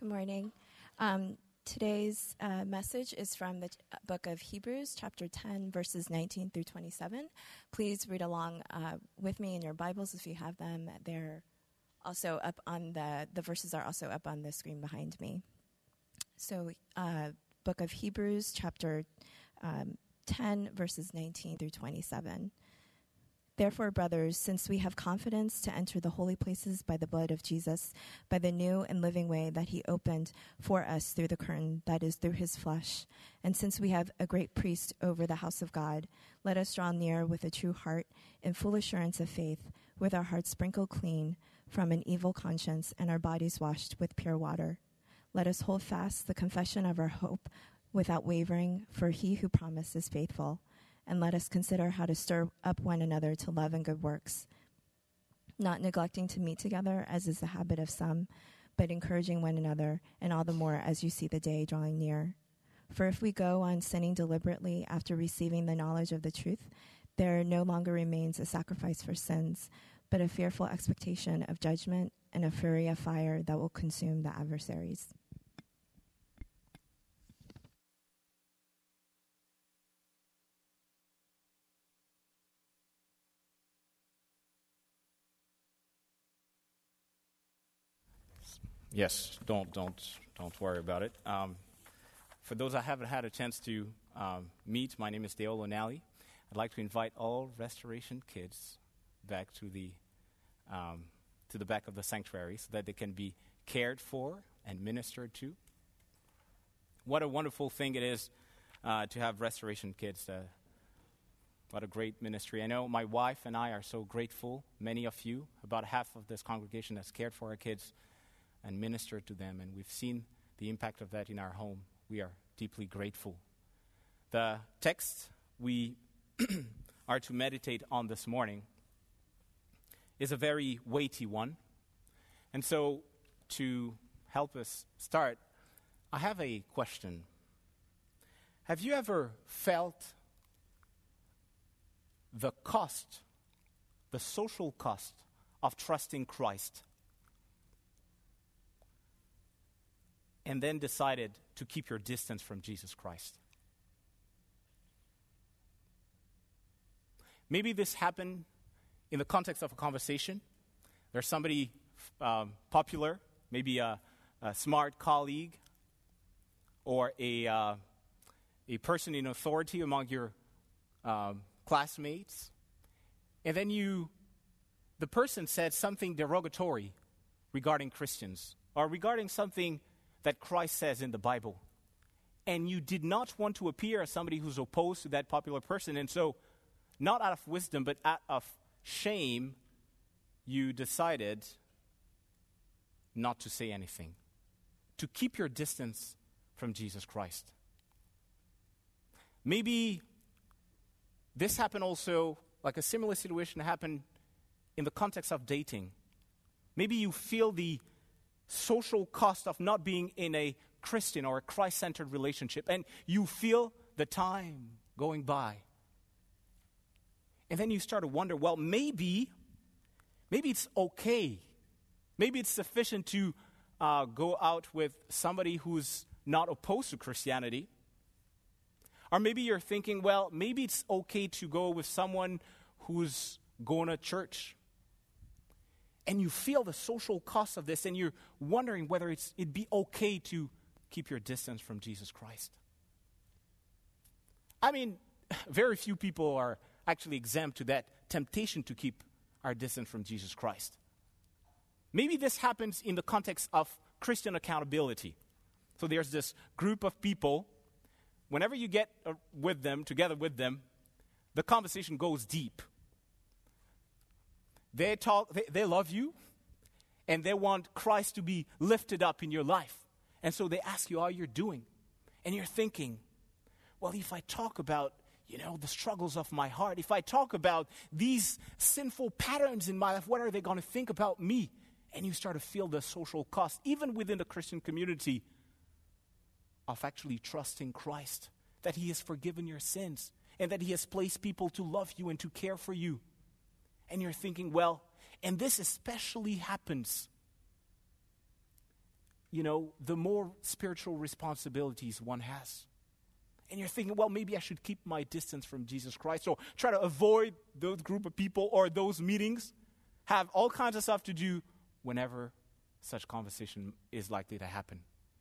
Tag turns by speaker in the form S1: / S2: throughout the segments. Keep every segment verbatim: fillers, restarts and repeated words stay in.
S1: Good morning. Um, today's uh, message is from the t- book of Hebrews, chapter ten, verses nineteen through twenty-seven. Please read along uh, with me in your Bibles if you have them. They're also up on the, the verses are also up on the screen behind me. So, uh, book of Hebrews, chapter um, ten, verses nineteen through twenty-seven. Therefore, brothers, since we have confidence to enter the holy places by the blood of Jesus, by the new and living way that he opened for us through the curtain, that is, through his flesh, and since we have a great priest over the house of God, let us draw near with a true heart in full assurance of faith, with our hearts sprinkled clean from an evil conscience and our bodies washed with pure water. Let us hold fast the confession of our hope without wavering, for he who promised is faithful. And let us consider how to stir up one another to love and good works, not neglecting to meet together, as is the habit of some, but encouraging one another, and all the more as you see the day drawing near. For if we go on sinning deliberately after receiving the knowledge of the truth, there no longer remains a sacrifice for sins, but a fearful expectation of judgment and a fury of fire that will consume the adversaries.
S2: Yes, don't don't don't worry about it. Um, for those I haven't had a chance to um, meet, my name is Dale O'Nally. I'd like to invite all Restoration kids back to the um, to the back of the sanctuary so that they can be cared for and ministered to. What a wonderful thing it is uh, to have Restoration kids. Uh, what a great ministry. I know my wife and I are so grateful, many of you, about half of this congregation has cared for our kids and minister to them, and we've seen the impact of that in our home. We are deeply grateful. The text we are to meditate on this morning is a very weighty one, and so to help us start, I have a question. Have you ever felt the cost, the social cost of trusting Christ, and then decided to keep your distance from Jesus Christ? Maybe this happened in the context of a conversation. There's somebody um, popular, maybe a, a smart colleague, or a uh, a person in authority among your um, classmates, and then you, the person said something derogatory regarding Christians, or regarding something that Christ says in the Bible. And you did not want to appear as somebody who's opposed to that popular person. And so, not out of wisdom, but out of shame, you decided not to say anything, to keep your distance from Jesus Christ. Maybe this happened also, like a similar situation happened in the context of dating. Maybe you feel the social cost of not being in a Christian or a Christ-centered relationship, and you feel the time going by. And then you start to wonder, well, maybe, maybe it's okay. Maybe it's sufficient to uh, go out with somebody who's not opposed to Christianity. Or maybe you're thinking, well, maybe it's okay to go with someone who's going to church. And you feel the social cost of this, and you're wondering whether it's, it'd be okay to keep your distance from Jesus Christ. I mean, very few people are actually exempt to that temptation to keep our distance from Jesus Christ. Maybe this happens in the context of Christian accountability. So there's this group of people, whenever you get uh, with them, together with them, the conversation goes deep. They talk, they, they love you, and they want Christ to be lifted up in your life. And so they ask you how you're doing. And you're thinking, well, if I talk about, you know, the struggles of my heart, if I talk about these sinful patterns in my life, what are they going to think about me? And you start to feel the social cost, even within the Christian community, of actually trusting Christ, that he has forgiven your sins, and that he has placed people to love you and to care for you. And you're thinking, well, and this especially happens you know, the more spiritual responsibilities one has. And you're thinking, well, maybe I should keep my distance from Jesus Christ, or try to avoid those group of people or those meetings. Have all kinds of stuff to do whenever such conversation is likely to happen.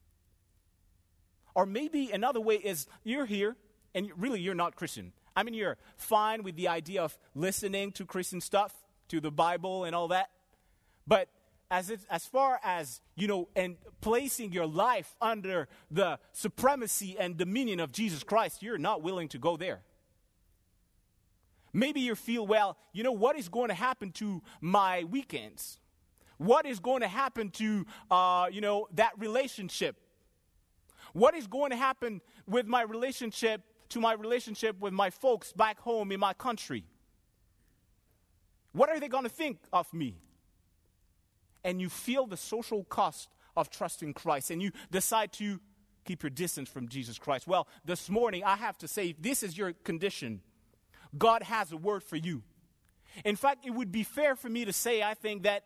S2: Or maybe another way is you're here, and really you're not Christian. I mean, you're fine with the idea of listening to Christian stuff, to the Bible and all that. But as it, as far as, you know, and placing your life under the supremacy and dominion of Jesus Christ, you're not willing to go there. Maybe you feel, well, you know, what is going to happen to my weekends? What is going to happen to, uh, you know, that relationship? What is going to happen with my relationship, to my relationship with my folks back home in my country? What are they going to think of me? And you feel the social cost of trusting Christ, and you decide to keep your distance from Jesus Christ. Well, this morning, I have to say, this is your condition. God has a word for you. In fact, it would be fair for me to say, I think, that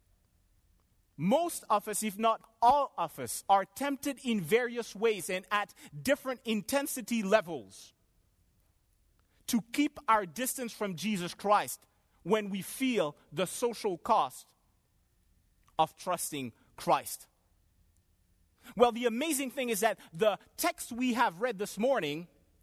S2: most of us, if not all of us, are tempted in various ways and at different intensity levels to keep our distance from Jesus Christ when we feel the social cost of trusting Christ. Well, the amazing thing is that the text we have read this morning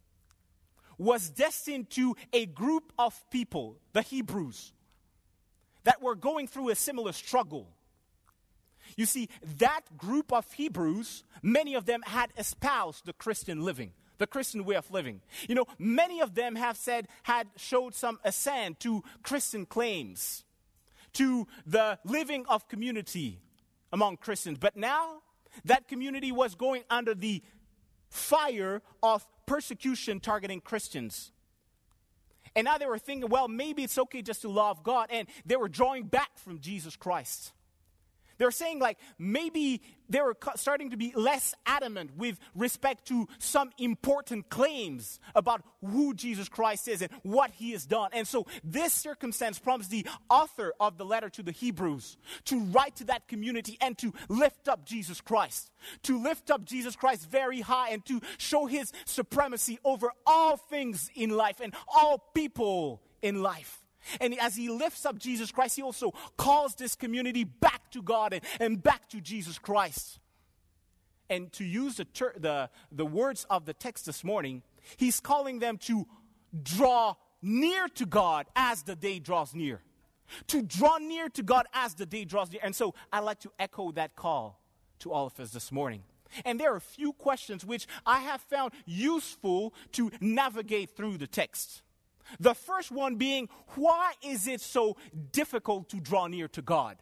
S2: was destined to a group of people, the Hebrews, that were going through a similar struggle. You see, that group of Hebrews, many of them had espoused the Christian living, the Christian way of living. You know, many of them have said, had showed some assent to Christian claims, to the living of community among Christians. But now, that community was going under the fire of persecution targeting Christians. And now they were thinking, well, maybe it's okay just to love God. And they were drawing back from Jesus Christ. They were saying, like, maybe they were starting to be less adamant with respect to some important claims about who Jesus Christ is and what he has done. And so this circumstance prompts the author of the letter to the Hebrews to write to that community and to lift up Jesus Christ, to lift up Jesus Christ very high and to show his supremacy over all things in life and all people in life. And as he lifts up Jesus Christ, he also calls this community back to God and, and back to Jesus Christ. And to use the, ter- the, the words of the text this morning, he's calling them to draw near to God as the day draws near. To draw near to God as the day draws near. And so I'd like to echo that call to all of us this morning. And there are a few questions which I have found useful to navigate through the text. The first one being, why is it so difficult to draw near to God?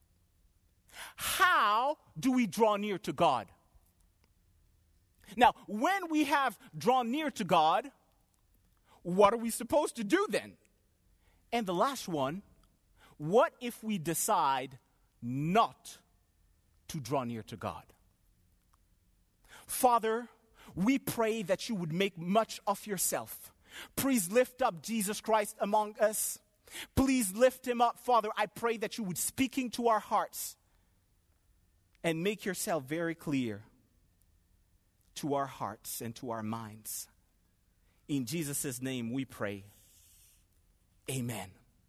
S2: How do we draw near to God? Now, when we have drawn near to God, what are we supposed to do then? And the last one, what if we decide not to draw near to God? Father, we pray that you would make much of yourself. Please lift up Jesus Christ among us. Please lift him up, Father. I pray that you would speak into our hearts and make yourself very clear to our hearts and to our minds. In Jesus' name we pray. Amen.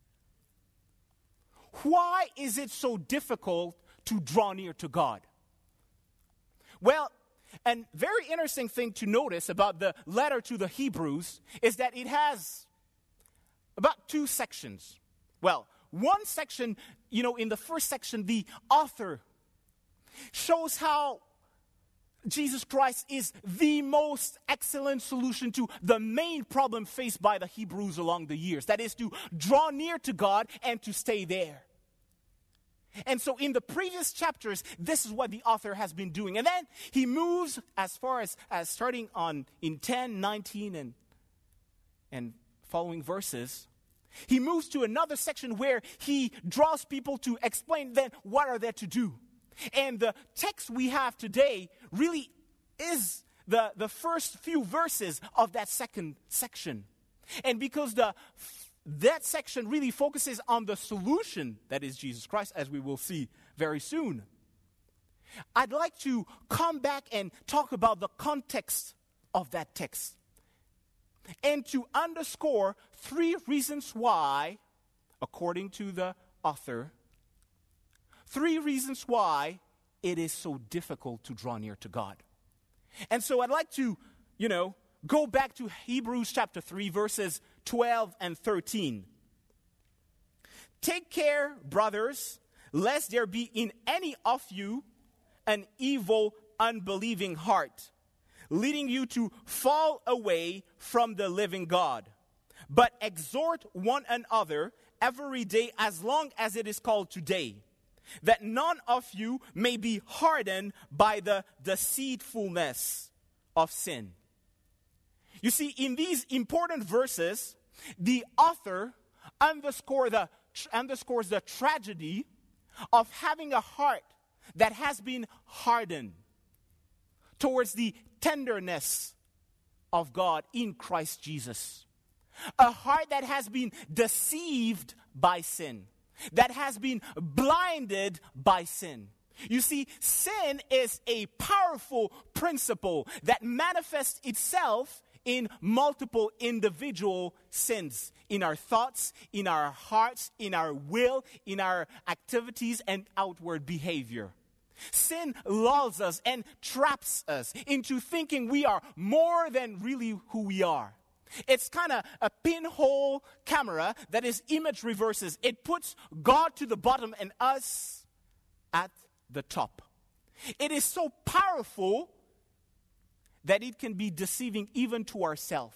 S2: Why is it so difficult to draw near to God? Well, and very interesting thing to notice about the letter to the Hebrews is that it has about two sections. Well, one section, you know, in the first section, the author shows how Jesus Christ is the most excellent solution to the main problem faced by the Hebrews along the years. That is to draw near to God and to stay there. And so in the previous chapters, this is what the author has been doing. And then he moves as far as, as starting on in ten, nineteen, and, and following verses. He moves to another section where he draws people to explain then what are they to do. And the text we have today really is the, the first few verses of that second section. And because the that section really focuses on the solution that is Jesus Christ, as we will see very soon. I'd like to come back and talk about the context of that text and to underscore three reasons why, according to the author, three reasons why it is so difficult to draw near to God. And so I'd like to, you know, go back to Hebrews chapter three, verses twelve and thirteen. Take care, brothers, lest there be in any of you an evil, unbelieving heart, leading you to fall away from the living God. But exhort one another every day as long as it is called today, that none of you may be hardened by the deceitfulness of sin. You see, in these important verses, the author underscore the, underscores the tragedy of having a heart that has been hardened towards the tenderness of God in Christ Jesus. A heart that has been deceived by sin, that has been blinded by sin. You see, sin is a powerful principle that manifests itself in multiple individual sins, in our thoughts, in our hearts, in our will, in our activities and outward behavior. Sin lulls us and traps us into thinking we are more than really who we are. It's kind of a pinhole camera that is image reverses. It puts God to the bottom and us at the top. It is so powerful that it can be deceiving even to ourselves.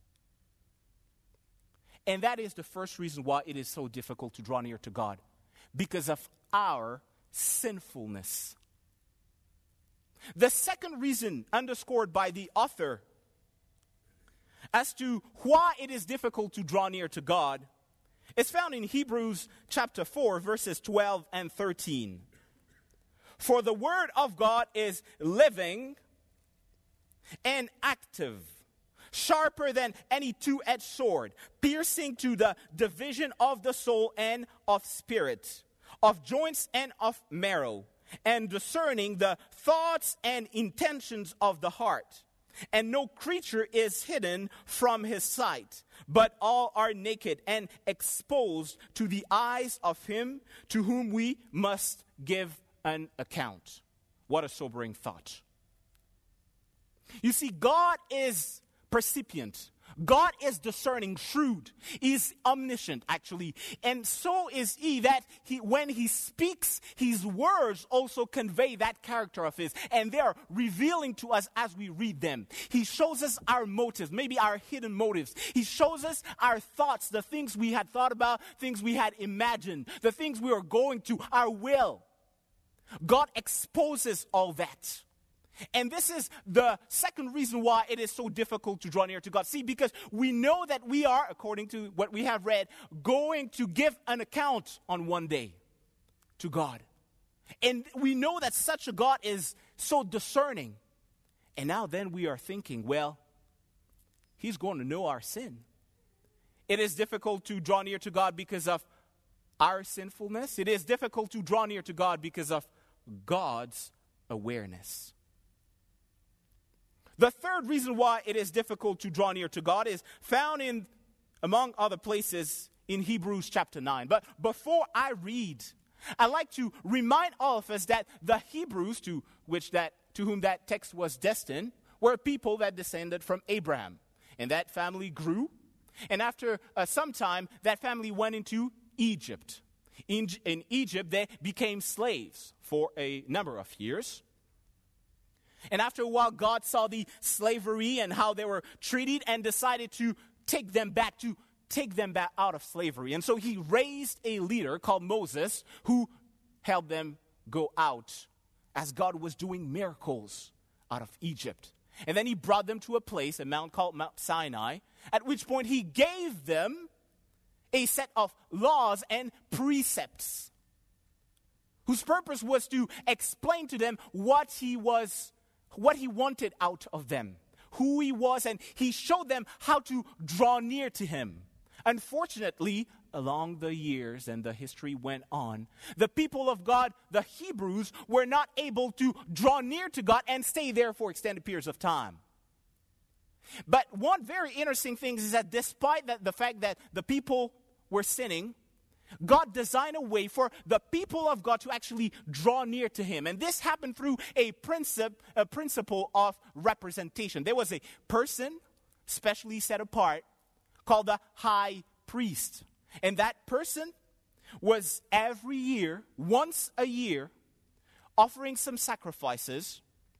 S2: And that is the first reason why it is so difficult to draw near to God, because of our sinfulness. The second reason underscored by the author as to why it is difficult to draw near to God is found in Hebrews chapter four, verses twelve and thirteen. For the word of God is living and active, sharper than any two-edged sword, piercing to the division of the soul and of spirit, of joints and of marrow, and discerning the thoughts and intentions of the heart. And no creature is hidden from his sight, but all are naked and exposed to the eyes of him to whom we must give an account. What a sobering thought. You see, God is percipient. God is discerning, shrewd. He's omniscient, actually. And so is he that he, when he speaks, his words also convey that character of his. And they're revealing to us as we read them. He shows us our motives, maybe our hidden motives. He shows us our thoughts, the things we had thought about, things we had imagined, the things we were going to, our will. God exposes all that. And this is the second reason why it is so difficult to draw near to God. See, because we know that we are, according to what we have read, going to give an account on one day to God. And we know that such a God is so discerning. And now then we are thinking, well, he's going to know our sin. It is difficult to draw near to God because of our sinfulness. It is difficult to draw near to God because of God's awareness. The third reason why it is difficult to draw near to God is found in, among other places, in Hebrews chapter nine. But before I read, I'd like to remind all of us that the Hebrews, to which that to whom that text was destined, were people that descended from Abraham. And that family grew. And after uh, some time, that family went into Egypt. In, in Egypt, they became slaves for a number of years. And after a while, God saw the slavery and how they were treated and decided to take them back, to take them back out of slavery. And so he raised a leader called Moses who helped them go out as God was doing miracles out of Egypt. And then he brought them to a place, a mount called Mount Sinai, at which point he gave them a set of laws and precepts whose purpose was to explain to them what he was what he wanted out of them, who he was, and he showed them how to draw near to him. Unfortunately, along the years and the history went on, the people of God, the Hebrews, were not able to draw near to God and stay there for extended periods of time. But one very interesting thing is that despite that, the fact that the people were sinning, God designed a way for the people of God to actually draw near to Him. And this happened through a, princip- a principle of representation. There was a person specially set apart called the high priest. And that person was every year, once a year, offering some sacrifices,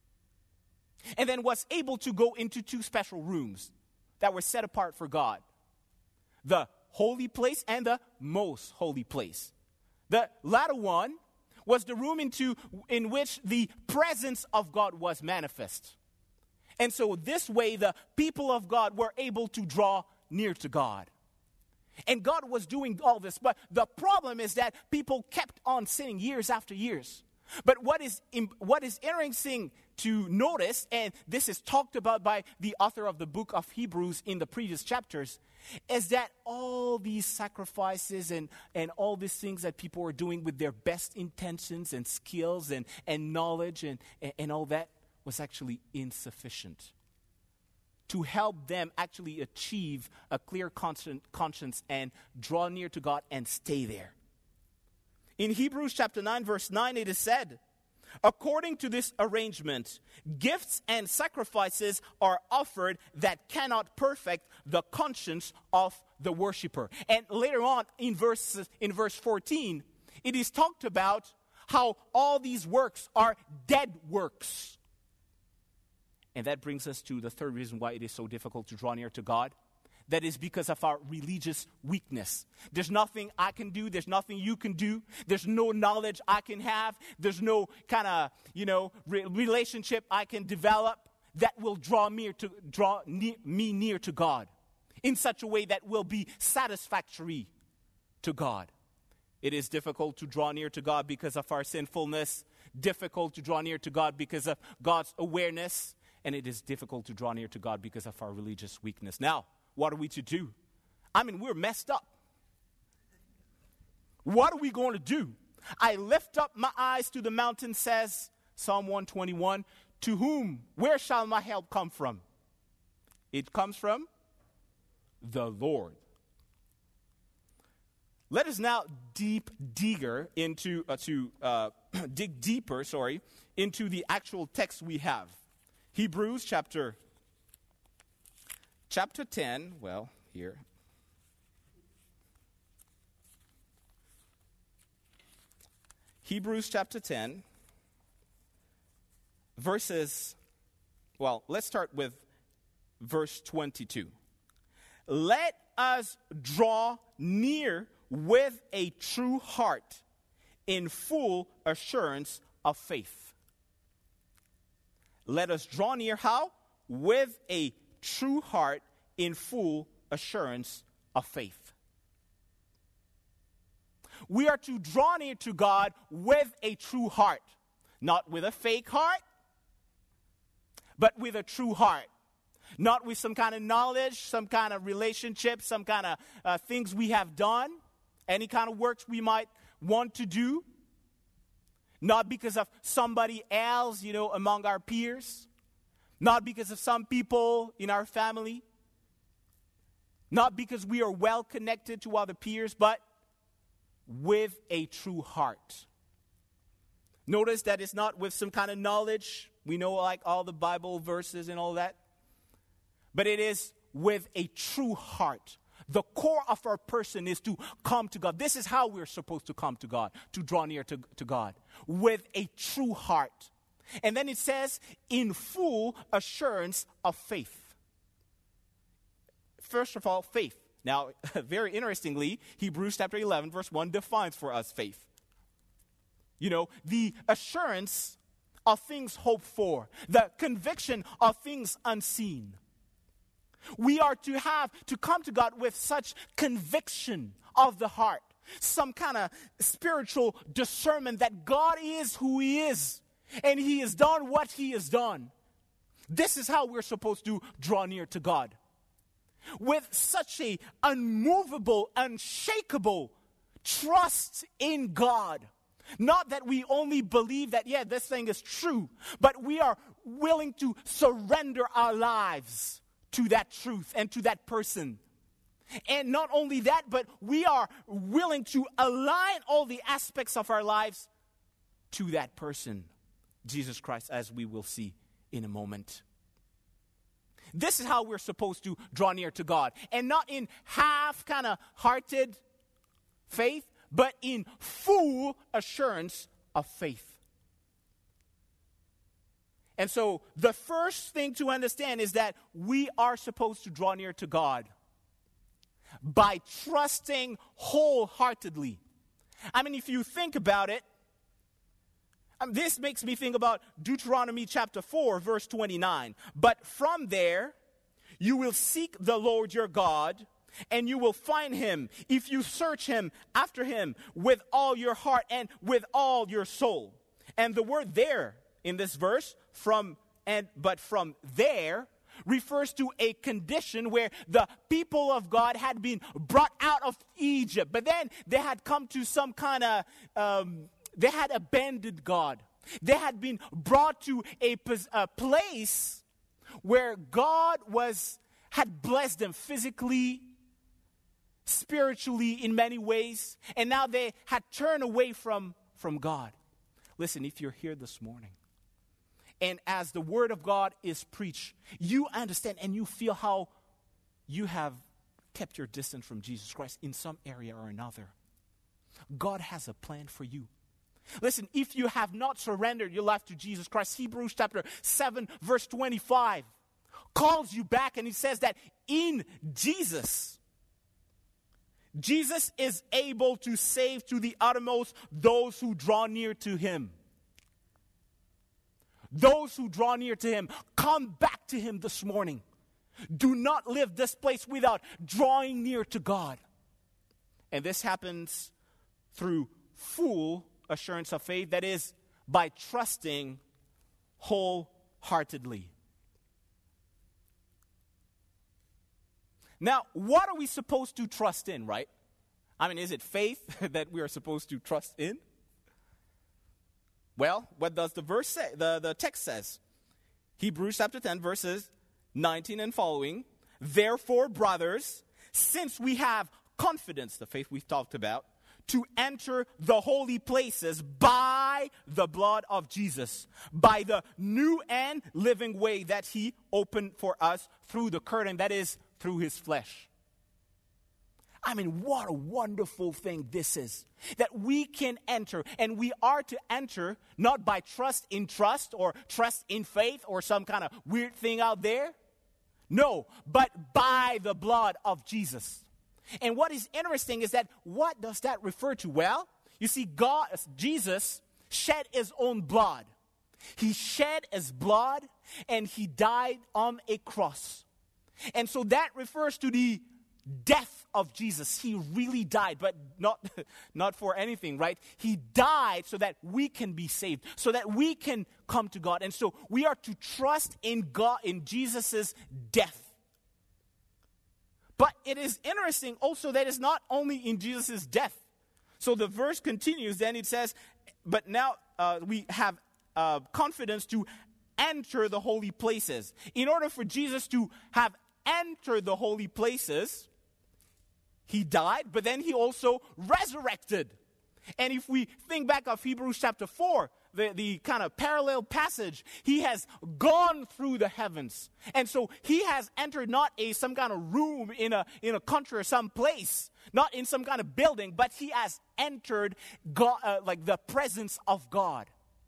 S2: and then was able to go into two special rooms that were set apart for God. The holy place and the most holy place. The latter one was the room into in which the presence of God was manifest. And so this way the people of God were able to draw near to God. And God was doing all this, but the problem is that people kept on sinning years after years. But what is what is interesting to notice, and this is talked about by the author of the book of Hebrews in the previous chapters, is that all these sacrifices and, and all these things that people were doing with their best intentions and skills and, and knowledge and, and, and all that was actually insufficient to help them actually achieve a clear conscience and draw near to God and stay there. In Hebrews chapter nine, verse nine, it is said, according to this arrangement, gifts and sacrifices are offered that cannot perfect the conscience of the worshiper. And later on in verse, in verse fourteen, it is talked about how all these works are dead works. And that brings us to the third reason why it is so difficult to draw near to God. That is because of our religious weakness. There's nothing I can do. There's nothing you can do. There's no knowledge I can have. There's no kind of, you know, re- relationship I can develop that will draw me to draw ne- me near to God in such a way that will be satisfactory to God. It is difficult to draw near to God because of our sinfulness. Difficult to draw near to God because of God's awareness. And it is difficult to draw near to God because of our religious weakness. Now, what are we to do? I mean, we're messed up. What are we going to do? I lift up my eyes to the mountain, says Psalm one twenty-one. To whom, where shall my help come from? It comes from the Lord. Let us now deep digger into uh, to uh, dig deeper, sorry, into the actual text we have. Hebrews chapter Chapter ten, well, here. Hebrews chapter ten, verses, well, let's start with verse twenty-two. Let us draw near with a true heart in full assurance of faith. Let us draw near how? With a true heart in full assurance of faith. We are to draw near to God with a true heart. Not with a fake heart, but with a true heart. Not with some kind of knowledge, some kind of relationship, some kind of uh, things we have done, any kind of works we might want to do. Not because of somebody else, you know, among our peers. Not because of some people in our family. Not because we are well connected to other peers, but with a true heart. Notice that it's not with some kind of knowledge. We know like all the Bible verses and all that. But it is with a true heart. The core of our person is to come to God. This is how we're supposed to come to God, to draw near to, to God. With a true heart. And then it says, in full assurance of faith. First of all, faith. Now, very interestingly, Hebrews chapter eleven, verse one defines for us faith. You know, the assurance of things hoped for, the conviction of things unseen. We are to have, to come to God with such conviction of the heart, some kind of spiritual discernment that God is who He is. And He has done what He has done. This is how we're supposed to draw near to God. with such a unmovable, unshakable trust in God. Not that we only believe that, yeah, this thing is true, but we are willing to surrender our lives to that truth and to that person. And not only that, but we are willing to align all the aspects of our lives to that person, Jesus Christ, as we will see in a moment. This is how we're supposed to draw near to God. And not in half kind of hearted faith, but in full assurance of faith. And so the first thing to understand is that we are supposed to draw near to God by trusting wholeheartedly. I mean, if you think about it, um, this makes me think about Deuteronomy chapter four, verse twenty-nine. But from there, you will seek the Lord your God, and you will find him if you search him after him with all your heart and with all your soul. And the word there in this verse, from and but from there, refers to a condition where the people of God had been brought out of Egypt, but then they had come to some kind of, um, they had abandoned God. They had been brought to a, a place where God was had blessed them physically, spiritually, in many ways, and now they had turned away from, from God. Listen, if you're here this morning, and as the word of God is preached, you understand and you feel how you have kept your distance from Jesus Christ in some area or another. God has a plan for you. Listen, if you have not surrendered your life to Jesus Christ, Hebrews chapter seven, verse twenty-five, calls you back, and it says that in Jesus, Jesus is able to save to the uttermost those who draw near to him. Those who draw near to him, come back to him this morning. Do not live this place without drawing near to God. And this happens through full assurance of faith, that is, by trusting wholeheartedly. Now, what are we supposed to trust in, right? I mean, is it faith that we are supposed to trust in? Well, what does the verse say? The, the text says, Hebrews chapter ten, verses nineteen and following. Therefore, brothers, since we have confidence, the faith we've talked about, to enter the holy places by the blood of Jesus, by the new and living way that he opened for us through the curtain, that is, through his flesh. I mean, what a wonderful thing this is, that we can enter, and we are to enter not by trust in trust or trust in faith or some kind of weird thing out there. No, but by the blood of Jesus. And what is interesting is that, what does that refer to? Well, you see, God, Jesus shed his own blood. He shed his blood and he died on a cross. And so that refers to the death of Jesus. He really died, but not, not for anything, right? He died so that we can be saved, so that we can come to God. And so we are to trust in God, in Jesus' death. But it is interesting also that it's not only in Jesus' death. So the verse continues, then it says, but now uh, we have uh, confidence to enter the holy places. In order for Jesus to have entered the holy places, he died, but then he also resurrected. And if we think back of Hebrews chapter four, the, the kind of parallel passage, he has gone through the heavens. And so he has entered not a some kind of room in a in a country or some place, not in some kind of building, but he has entered God, uh, like the presence of God.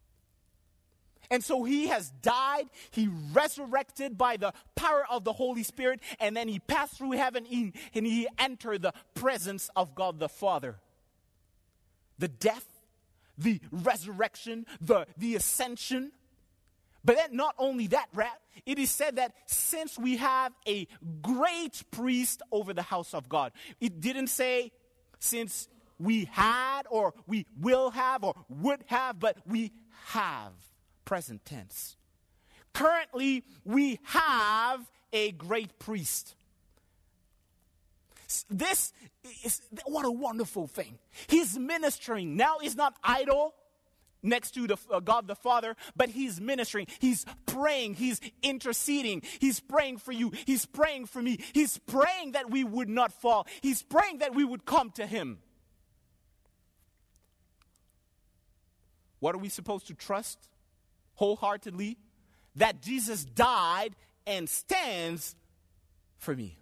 S2: And so he has died, he resurrected by the power of the Holy Spirit, and then he passed through heaven and he entered the presence of God the Father. The death, the resurrection, the, the ascension. But then not only that, it is said that since we have a great priest over the house of God, it didn't say since we had or we will have or would have, but we have. Present tense. Currently, we have a great priest. This is, what a wonderful thing. He's ministering. Now he's not idle next to the uh, God the Father, but he's ministering. He's praying. He's interceding. He's praying for you. He's praying for me. He's praying that we would not fall. He's praying that we would come to him. What are we supposed to trust wholeheartedly? That Jesus died and stands for me.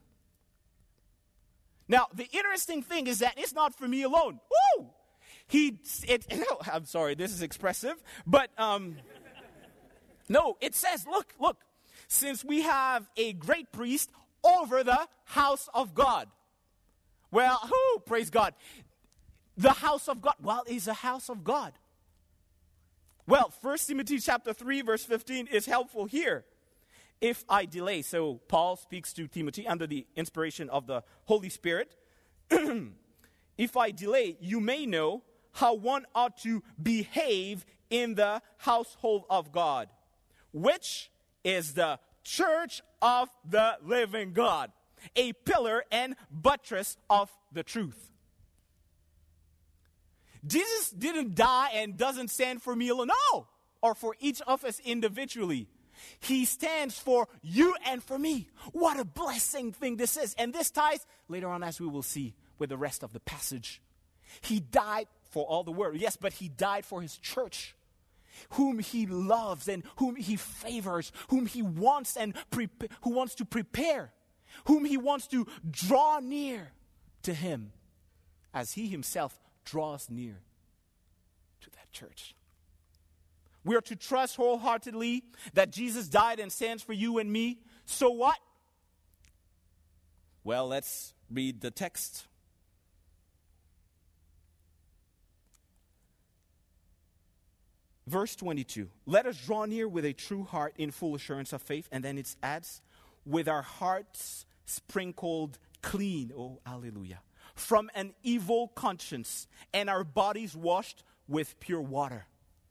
S2: Now, the interesting thing is that it's not for me alone. Woo! He, it, I'm sorry, this is expressive, but um, no, it says, look, look, since we have a great priest over the house of God. Well, whoo, praise God. The house of God, well, is a house of God. Well, First Timothy chapter three, verse fifteen is helpful here. If I delay, so Paul speaks to Timothy under the inspiration of the Holy Spirit. If I delay, you may know how one ought to behave in the household of God, which is the church of the living God, a pillar and buttress of the truth. Jesus didn't die and doesn't stand for me alone, no, or for each of us individually. He stands for you and for me. What a blessing thing this is. And this ties, later on as we will see, with the rest of the passage. He died for all the world, yes, but he died for his church, whom he loves and whom he favors, whom he wants and pre- who wants to prepare, whom he wants to draw near to him as he himself draws near to that church. We are to trust wholeheartedly that Jesus died and stands for you and me. So what? Well, let's read the text. Verse twenty-two. Let us draw near with a true heart in full assurance of faith. And then it adds, with our hearts sprinkled clean, oh, hallelujah, from an evil conscience, and our bodies washed with pure water.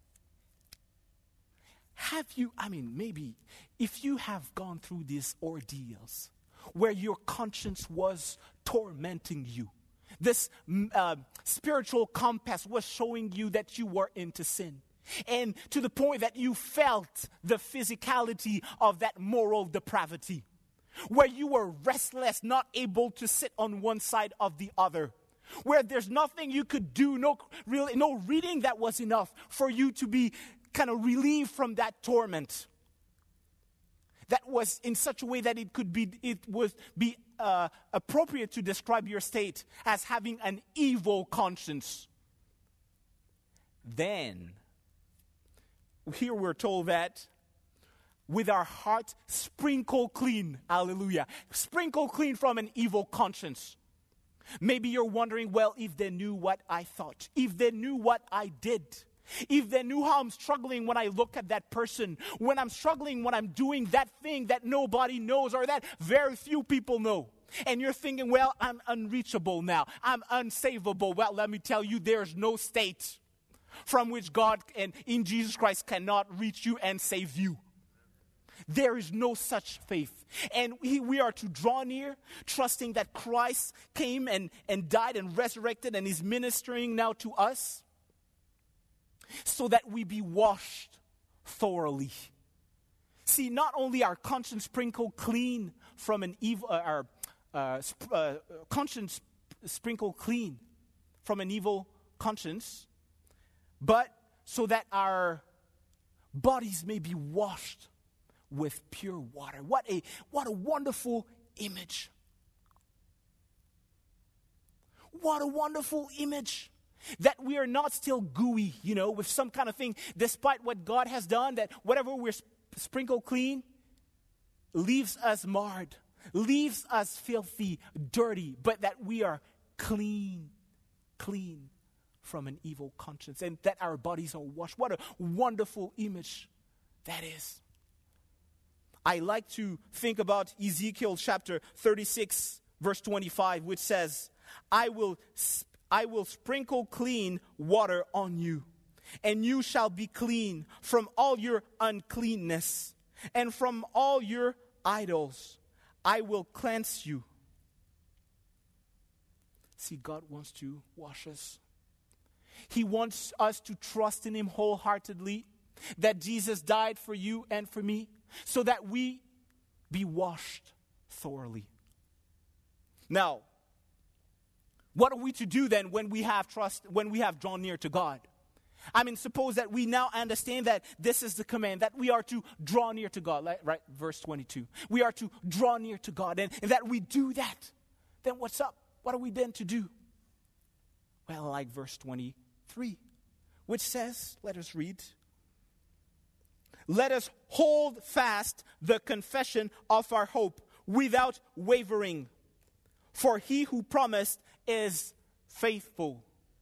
S2: Have you, I mean, maybe, if you have gone through these ordeals where your conscience was tormenting you, this uh, spiritual compass was showing you that you were into sin, and to the point that you felt the physicality of that moral depravity, where you were restless, not able to sit on one side of the other, where there's nothing you could do, no really, no reading that was enough for you to be kind of relieved from that torment. That was in such a way that it could be, it would be uh, appropriate to describe your state as having an evil conscience. Then, here we're told that with our heart sprinkled clean, hallelujah, sprinkled clean from an evil conscience. Maybe you're wondering, well, if they knew what I thought, if they knew what I did, if they knew how I'm struggling when I look at that person, when I'm struggling when I'm doing that thing that nobody knows or that very few people know. And you're thinking, well, I'm unreachable now. I'm unsavable. Well, let me tell you, there's no state from which God and in Jesus Christ cannot reach you and save you. There is no such faith. And we, we are to draw near, trusting that Christ came and, and died and resurrected and is ministering now to us, so that we be washed thoroughly. See, not only our conscience sprinkled clean from an evil, uh, our uh, sp- uh, conscience sprinkled clean from an evil conscience, but so that our bodies may be washed with pure water. What a what a wonderful image. What a wonderful image. That we are not still gooey, you know, with some kind of thing, despite what God has done, that whatever we're sp- sprinkled clean leaves us marred, leaves us filthy, dirty, but that we are clean, clean from an evil conscience, and that our bodies are washed. What a wonderful image that is. I like to think about Ezekiel chapter thirty-six, verse twenty-five, which says, I will sp- I will sprinkle clean water on you, and you shall be clean from all your uncleanness, and from all your idols I will cleanse you. See, God wants to wash us. He wants us to trust in him wholeheartedly, that Jesus died for you and for me, so that we be washed thoroughly. Now, what are we to do then when we have trust, when we have drawn near to God? I mean, suppose that we now understand that this is the command, that we are to draw near to God, like, right? Verse twenty-two. We are to draw near to God, and, and that we do that. Then what's up? What are we then to do? Well, like verse twenty-three, which says, let us read. Let us hold fast the confession of our hope without wavering, for he who promised is faithful.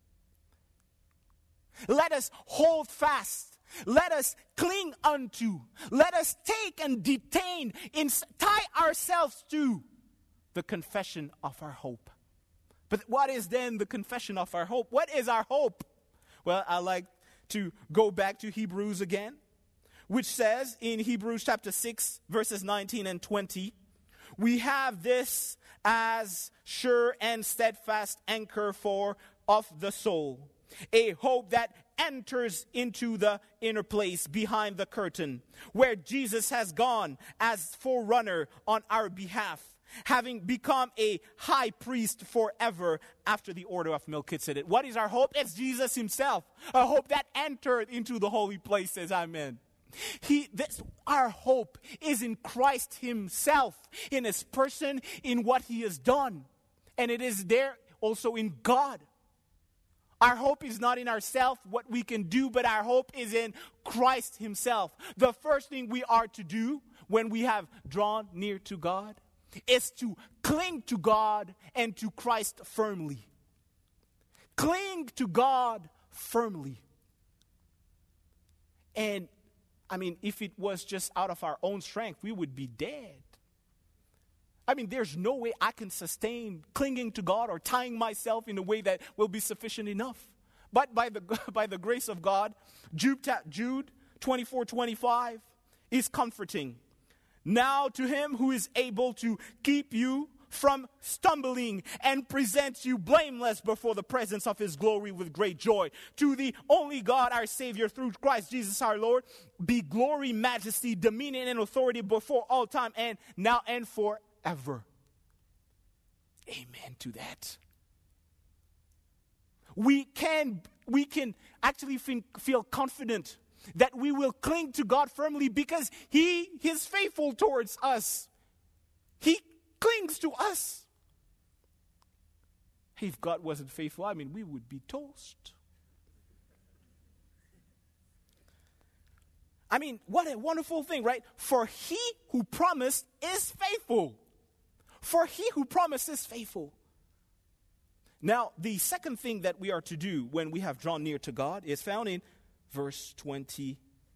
S2: Let us hold fast. Let us cling unto. Let us take and detain, in, tie ourselves to the confession of our hope. But what is then the confession of our hope? What is our hope? Well, I like to go back to Hebrews again, which says in Hebrews chapter six, verses nineteen and twenty, we have this as sure and steadfast anchor for of the soul, a hope that enters into the inner place behind the curtain, where Jesus has gone as forerunner on our behalf, having become a high priest forever after the order of Melchizedek. What is our hope? It's Jesus himself, a hope that entered into the holy places. Amen. He, this, our hope is in Christ himself, in his person, in what he has done. And it is there also in God. Our hope is not in ourselves, what we can do, but our hope is in Christ himself. The first thing we are to do when we have drawn near to God is to cling to God and to Christ firmly. Cling to God firmly. And, I mean, if it was just out of our own strength, we would be dead. I mean, there's no way I can sustain clinging to God or tying myself in a way that will be sufficient enough. But by the by the grace of God, Jude, Jude twenty-four twenty-five is comforting. Now to him who is able to keep you from stumbling and present you blameless before the presence of his glory with great joy. To the only God, our Savior, through Christ Jesus our Lord, be glory, majesty, dominion, and authority before all time and now and forever. Ever. Amen to that. We can, we can actually feel, feel confident that we will cling to God firmly because He is faithful towards us. He clings to us. If God wasn't faithful, I mean, we would be toast. I mean, what a wonderful thing, right? For He who promised is faithful. For he who promised is faithful. Now, the second thing that we are to do when we have drawn near to God is found in verse twenty-four.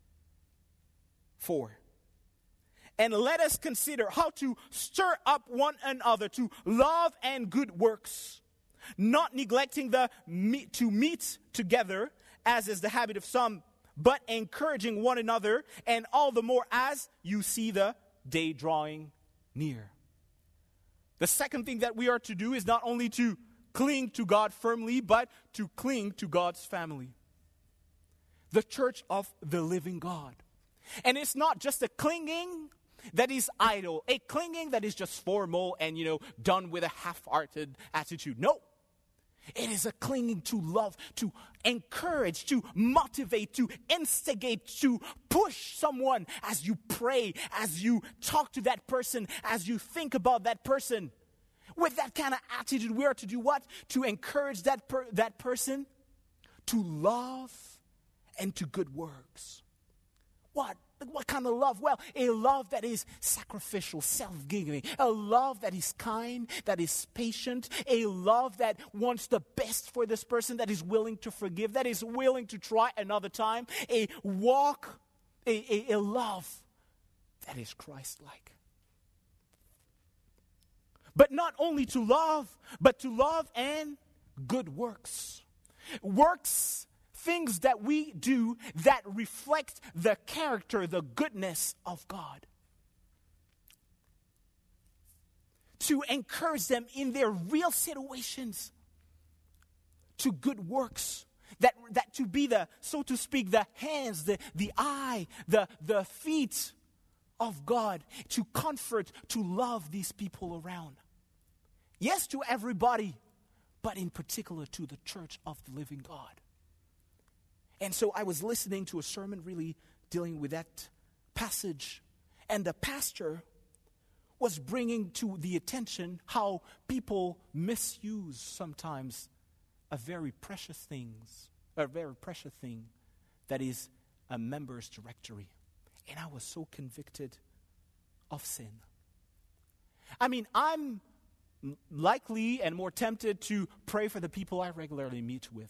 S2: And let us consider how to stir up one another to love and good works, not neglecting the meet, to meet together, as is the habit of some, but encouraging one another, and all the more as you see the day drawing near. The second thing that we are to do is not only to cling to God firmly, but to cling to God's family. The church of the living God. And it's not just a clinging that is idle, a clinging that is just formal and, you know, done with a half-hearted attitude. No. It is a clinging to love, to encourage, to motivate, to instigate, to push someone as you pray, as you talk to that person, as you think about that person. With that kind of attitude, we are to do what? To encourage that per- that person to love and to good works. What? What kind of love? Well, a love that is sacrificial, self-giving. A love that is kind, that is patient. A love that wants the best for this person, that is willing to forgive, that is willing to try another time. A walk, a, a, a love that is Christ-like. But not only to love, but to love and good works. Works, things that we do that reflect the character, the goodness of God. To encourage them in their real situations. to good works. That, that to be the, so to speak, the hands, the, the eye, the, the feet of God, to comfort, to love these people around. Yes, to everybody, but in particular to the church of the living God. And so I was listening to a sermon really dealing with that passage, and the pastor was bringing to the attention how people misuse sometimes a very precious things, a very precious thing that is a member's directory. And I was so convicted of sin. I mean, I'm likely and more tempted to pray for the people I regularly meet with.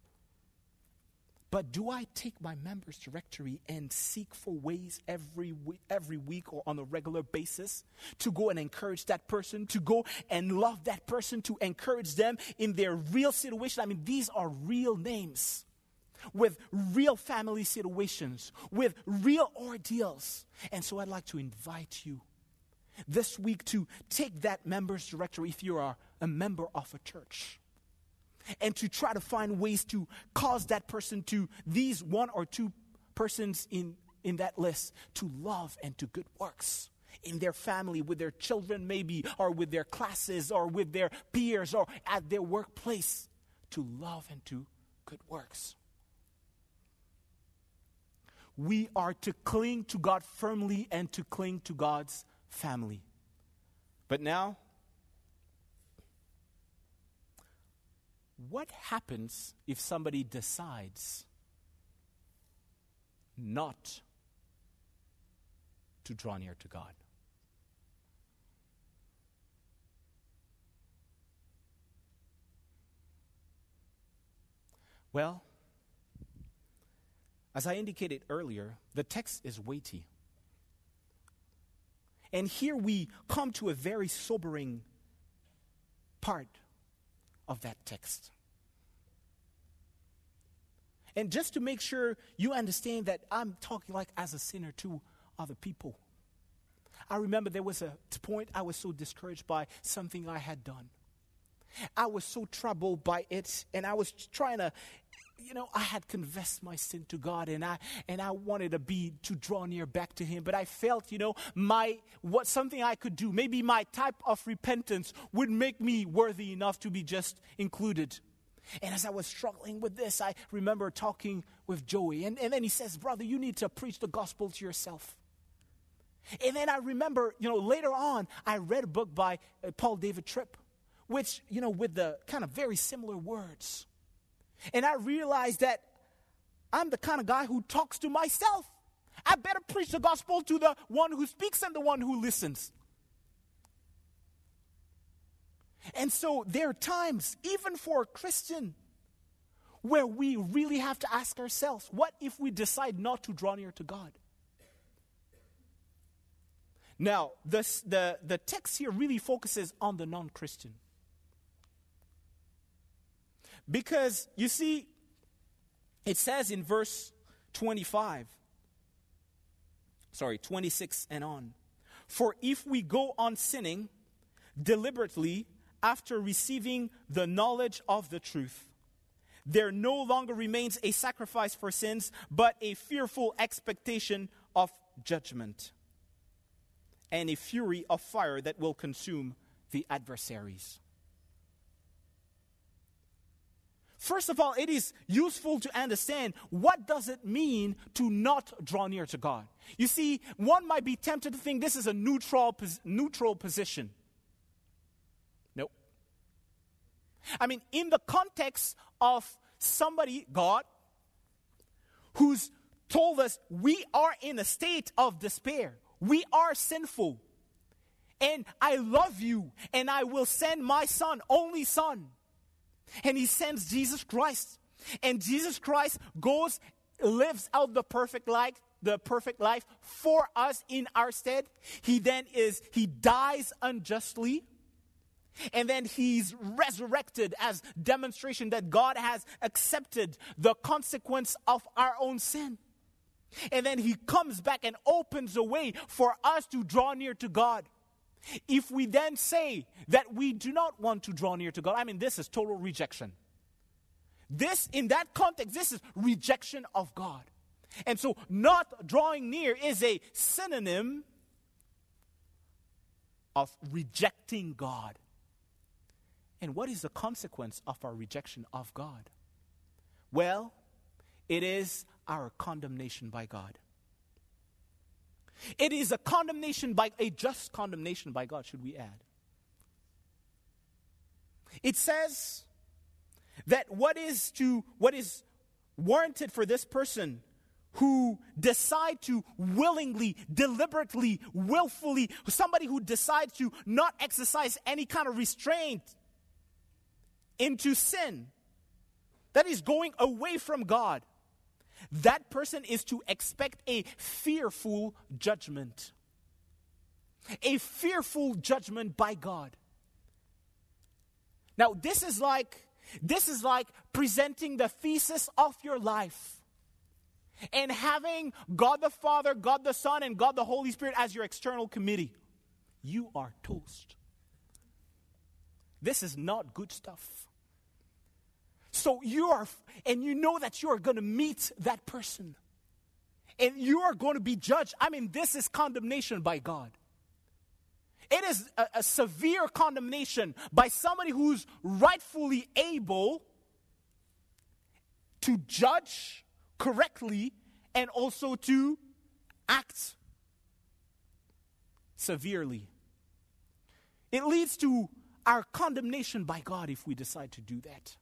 S2: But do I take my members' directory and seek for ways every week, every week or on a regular basis to go and encourage that person, to go and love that person, to encourage them in their real situation? I mean, these are real names with real family situations, with real ordeals. And so I'd like to invite you this week to take that members' directory if you are a member of a church, and to try to find ways to cause that person to, these one or two persons in, in that list, to love and to good works in their family, with their children maybe, or with their classes, or with their peers, or at their workplace, to love and to good works. We are to cling to God firmly and to cling to God's family. But now, what happens if somebody decides not to draw near to God? Well, as I indicated earlier, the text is weighty. And here we come to a very sobering part of that text. And just to make sure you understand that I'm talking like as a sinner to other people. I remember there was a point I was so discouraged by something I had done. I was so troubled by it, and I was trying to, you know, I had confessed my sin to God, and I and I wanted to be to draw near back to Him. But I felt, you know, my what something I could do, maybe my type of repentance would make me worthy enough to be just included. And as I was struggling with this, I remember talking with Joey, and, and then he says, "Brother, you need to preach the gospel to yourself." And then I remember, you know, later on, I read a book by uh, Paul David Tripp, which, you know, with the kind of very similar words. And I realized that I'm the kind of guy who talks to myself. I better preach the gospel to the one who speaks and the one who listens. And so there are times, even for a Christian, where we really have to ask ourselves, what if we decide not to draw near to God? Now, this, the, the text here really focuses on the non-Christian. Because, you see, it says in verse twenty-five, sorry, twenty-six and on, "For if we go on sinning deliberately after receiving the knowledge of the truth, there no longer remains a sacrifice for sins, but a fearful expectation of judgment, and a fury of fire that will consume the adversaries." First of all, it is useful to understand what does it mean to not draw near to God. You see, one might be tempted to think this is a neutral, neutral position. Nope. I mean, in the context of somebody, God, who's told us we are in a state of despair. We are sinful. And I love you, and I will send my son, only son. And He sends Jesus Christ. And Jesus Christ goes, lives out the perfect life, the perfect life for us in our stead. He then is, He dies unjustly. And then He's resurrected as demonstration that God has accepted the consequence of our own sin. And then He comes back and opens a way for us to draw near to God. If we then say that we do not want to draw near to God, I mean, this is total rejection. This, in that context, this is rejection of God. And so not drawing near is a synonym of rejecting God. And what is the consequence of our rejection of God? Well, it is our condemnation by God. It is a condemnation by, a just condemnation by God, should we add. It says that what is to, what is warranted for this person who decide to willingly, deliberately, willfully, somebody who decides to not exercise any kind of restraint into sin, that is going away from God, that person is to expect a fearful judgment. A fearful judgment by God. Now, this is like, this is like presenting the thesis of your life and having God the Father, God the Son, and God the Holy Spirit as your external committee. You are toast. This is not good stuff. So you are, and you know that you are going to meet that person. And you are going to be judged. I mean, this is condemnation by God. It is a, a severe condemnation by somebody who's rightfully able to judge correctly and also to act severely. It leads to our condemnation by God if we decide to do that.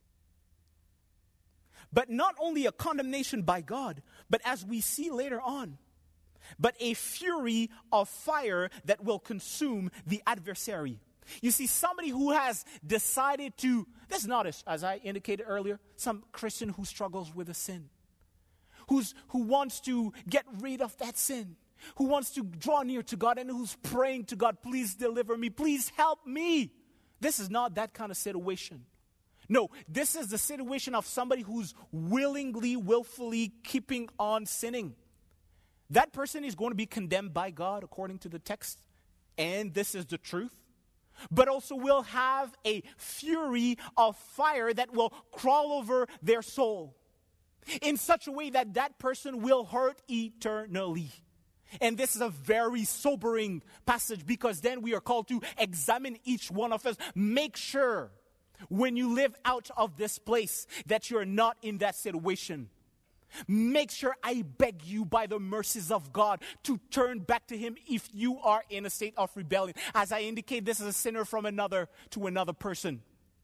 S2: But not only a condemnation by God, but as we see later on, but a fury of fire that will consume the adversary. You see, somebody who has decided to, this is not, as, as I indicated earlier, some Christian who struggles with a sin, who's, who wants to get rid of that sin, who wants to draw near to God and who's praying to God, please deliver me, please help me. This is not that kind of situation. No, this is the situation of somebody who's willingly, willfully keeping on sinning. That person is going to be condemned by God according to the text, and this is the truth. But also will have a fury of fire that will crawl over their soul in such a way that that person will hurt eternally. And this is a very sobering passage, because then we are called to examine each one of us. Make sure when you live out of this place that you're not in that situation. Make sure, I beg you by the mercies of God, to turn back to Him if you are in a state of rebellion. As I indicate, this is a sinner from another to another person.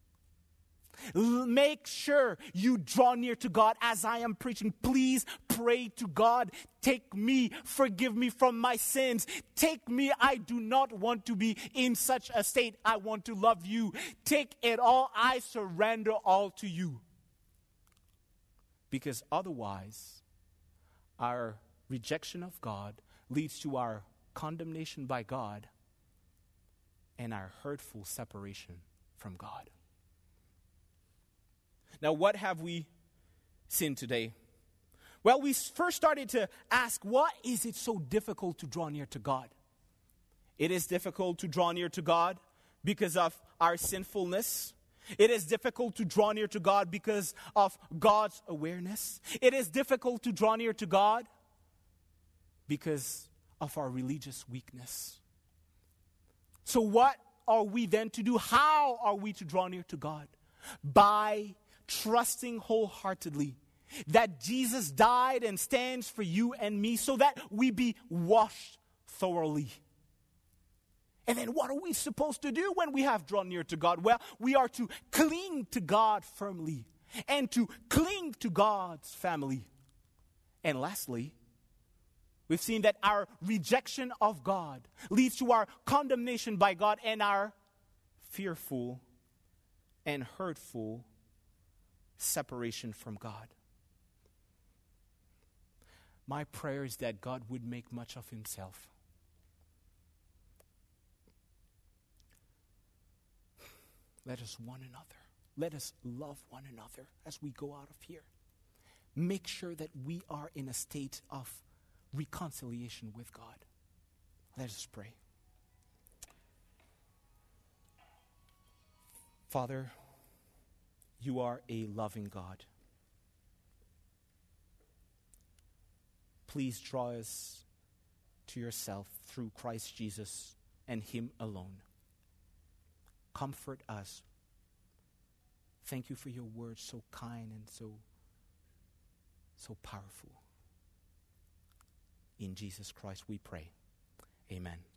S2: Make sure you draw near to God as I am preaching. Please pray to God. Take me, forgive me from my sins. Take me, I do not want to be in such a state. I want to love you. Take it all, I surrender all to you. Because otherwise, our rejection of God leads to our condemnation by God and our hurtful separation from God. Now, what have we seen today? Well, we first started to ask, why is it so difficult to draw near to God? It is difficult to draw near to God because of our sinfulness. It is difficult to draw near to God because of God's awareness. It is difficult to draw near to God because of our religious weakness. So what are we then to do? How are we to draw near to God? By trusting wholeheartedly that Jesus died and stands for you and me so that we be washed thoroughly. And then what are we supposed to do when we have drawn near to God? Well, we are to cling to God firmly and to cling to God's family. And lastly, we've seen that our rejection of God leads to our condemnation by God and our fearful and hurtful separation from God. My prayer is that God would make much of Himself. Let us one another. Let us love one another as we go out of here. Make sure that we are in a state of reconciliation with God. Let us pray. Father, You are a loving God. Please draw us to yourself through Christ Jesus and Him alone. Comfort us. Thank you for your word, so kind and so, so powerful. In Jesus Christ we pray. Amen.